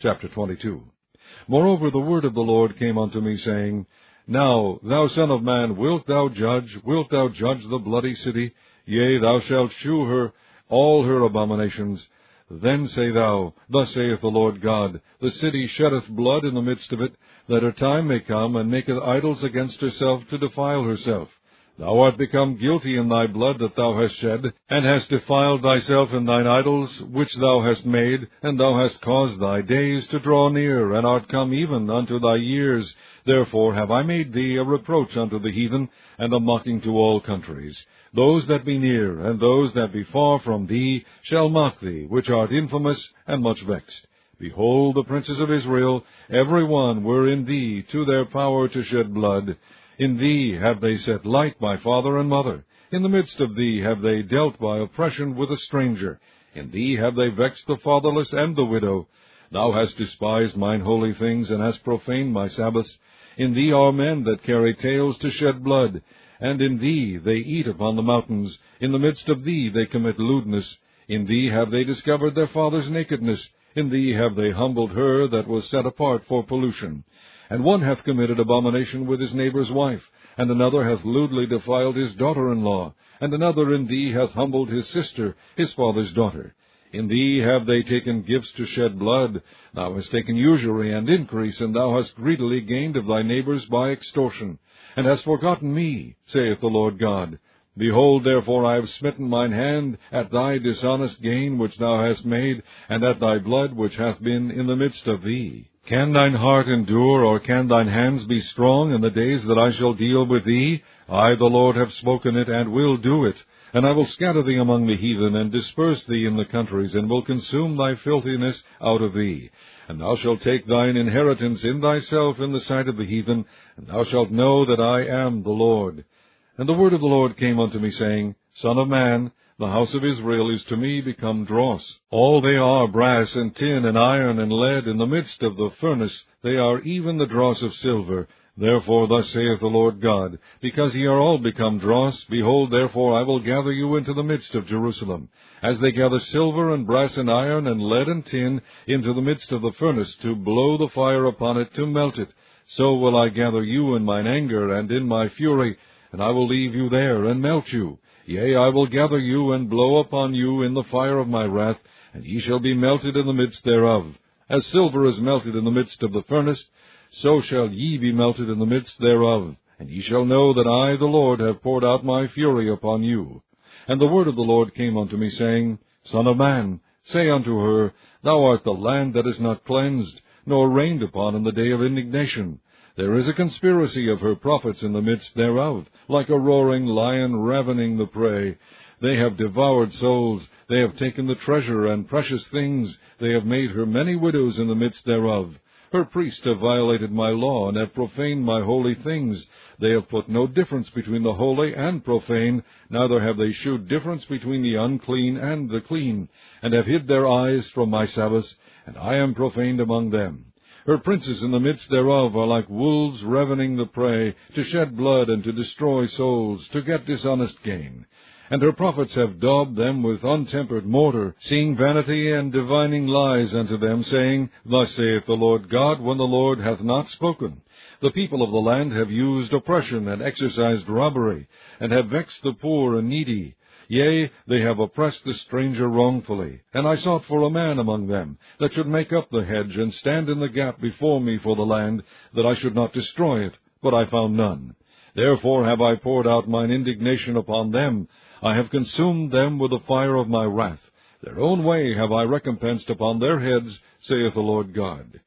Chapter 22. Moreover, the word of the Lord came unto me, saying, Now, thou son of man, wilt thou judge the bloody city? Yea, thou shalt shew her all her abominations. Then say thou, Thus saith the Lord God, The city sheddeth blood in the midst of it, that her time may come, and maketh idols against herself to defile herself. Thou art become guilty in thy blood that thou hast shed, and hast defiled thyself in thine idols which thou hast made, and thou hast caused thy days to draw near, and art come even unto thy years. Therefore have I made thee a reproach unto the heathen, and a mocking to all countries. Those that be near, and those that be far from thee, shall mock thee, which art infamous and much vexed. Behold, the princes of Israel, every one were in thee to their power to shed blood. In thee have they set light by father and mother. In the midst of thee have they dealt by oppression with a stranger. In thee have they vexed the fatherless and the widow. Thou hast despised mine holy things, and hast profaned my Sabbaths. In thee are men that carry tales to shed blood. And in thee they eat upon the mountains. In the midst of thee they commit lewdness. In thee have they discovered their father's nakedness. In thee have they humbled her that was set apart for pollution. And one hath committed abomination with his neighbor's wife, and another hath lewdly defiled his daughter-in-law, and another in thee hath humbled his sister, his father's daughter. In thee have they taken gifts to shed blood. Thou hast taken usury and increase, and thou hast greedily gained of thy neighbors by extortion, and hast forgotten me, saith the Lord God. Behold, therefore, I have smitten mine hand at thy dishonest gain which thou hast made, and at thy blood which hath been in the midst of thee. Can thine heart endure, or can thine hands be strong in the days that I shall deal with thee? I, the Lord, have spoken it, and will do it. And I will scatter thee among the heathen, and disperse thee in the countries, and will consume thy filthiness out of thee. And thou shalt take thine inheritance in thyself in the sight of the heathen, and thou shalt know that I am the Lord. And the word of the Lord came unto me, saying, Son of man, the house of Israel is to me become dross. All they are brass and tin and iron and lead in the midst of the furnace. They are even the dross of silver. Therefore thus saith the Lord God, Because ye are all become dross, behold, therefore I will gather you into the midst of Jerusalem, as they gather silver and brass and iron and lead and tin into the midst of the furnace, to blow the fire upon it, to melt it. So will I gather you in mine anger and in my fury, and I will leave you there and melt you. Yea, I will gather you and blow upon you in the fire of my wrath, and ye shall be melted in the midst thereof. As silver is melted in the midst of the furnace, so shall ye be melted in the midst thereof. And ye shall know that I, the Lord, have poured out my fury upon you. And the word of the Lord came unto me, saying, Son of man, say unto her, Thou art the land that is not cleansed, nor rained upon in the day of indignation. There is a conspiracy of her prophets in the midst thereof, like a roaring lion ravening the prey. They have devoured souls, they have taken the treasure and precious things, they have made her many widows in the midst thereof. Her priests have violated my law, and have profaned my holy things. They have put no difference between the holy and profane, neither have they shewed difference between the unclean and the clean, and have hid their eyes from my Sabbaths, and I am profaned among them. Her princes in the midst thereof are like wolves ravening the prey, to shed blood and to destroy souls, to get dishonest gain. And her prophets have daubed them with untempered mortar, seeing vanity and divining lies unto them, saying, Thus saith the Lord God, when the Lord hath not spoken. The people of the land have used oppression and exercised robbery, and have vexed the poor and needy. Yea, they have oppressed the stranger wrongfully. And I sought for a man among them, that should make up the hedge, and stand in the gap before me for the land, that I should not destroy it, but I found none. Therefore have I poured out mine indignation upon them. I have consumed them with the fire of my wrath. Their own way have I recompensed upon their heads, saith the Lord God.